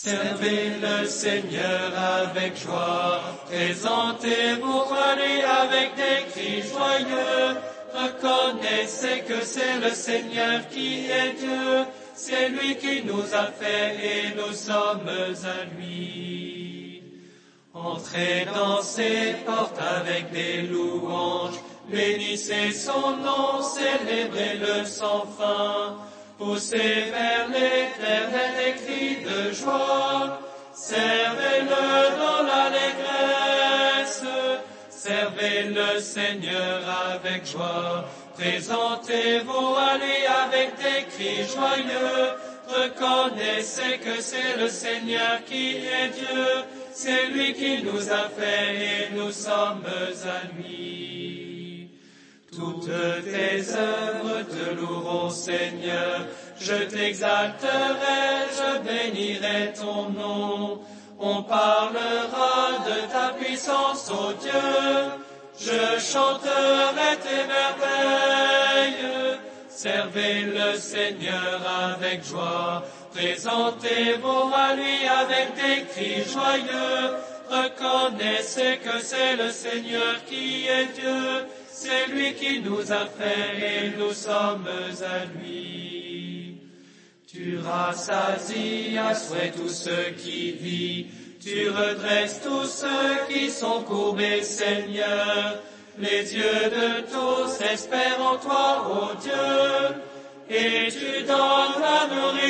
Servez le Seigneur avec joie, présentez-vous à lui avec des cris joyeux. Reconnaissez que c'est le Seigneur qui est Dieu, c'est lui qui nous a fait et nous sommes à lui. Entrez dans ses portes avec des louanges, bénissez son nom, célébrez-le sans fin. Poussez vers l'Éternel des cris de joie, servez-le dans l'allégresse, servez le Seigneur avec joie, présentez-vous à lui avec des cris joyeux, reconnaissez que c'est le Seigneur qui est Dieu, c'est lui qui nous a fait et nous sommes à lui. Toutes tes œuvres te loueront, Seigneur, je t'exalterai, je bénirai ton nom. On parlera de ta puissance, ô Dieu, je chanterai tes merveilles. Servez le Seigneur avec joie, présentez-vous à lui avec des cris joyeux. Reconnaissez que c'est le Seigneur qui est Dieu, c'est lui qui nous a fait et nous sommes à lui. Tu rassasies à souhait tous ceux qui vivent, tu redresses tous ceux qui sont courbés, Seigneur. Les yeux de tous espèrent en toi, ô Dieu, et tu donnes la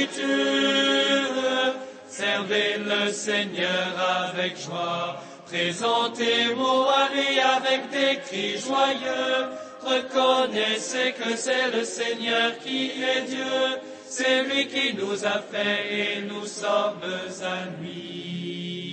nourriture. Servez le Seigneur avec joie, présentez-vous à lui avec des cris joyeux. Reconnaissez que c'est le Seigneur qui est Dieu, c'est lui qui nous a fait et nous sommes à lui.